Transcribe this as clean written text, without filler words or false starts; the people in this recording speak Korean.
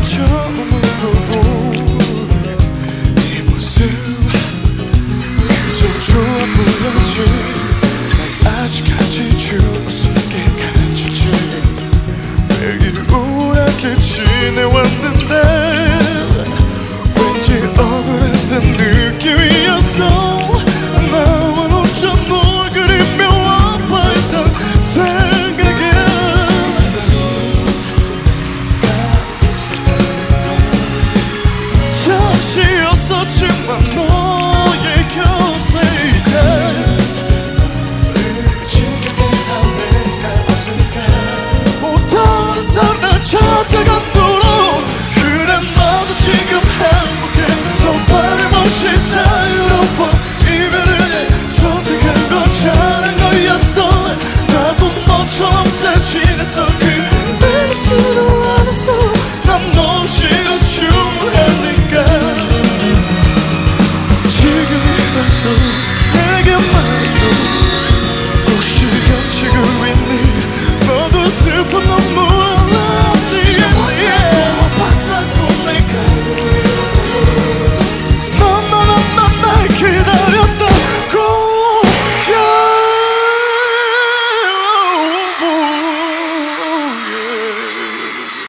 처음으로 본 이 모습 그저 좋아 보였지. 난 아직까지 추억속에 갇혔지. 매일 우울하게 지내왔는데 왠지 억울했던 느낌이었어. 나만 혼자 널 그리며 아파했던 생각에 잠시였었지만 너의 곁에 너를 지키게 한 내가 없으니까 또 다른 사람 찾아간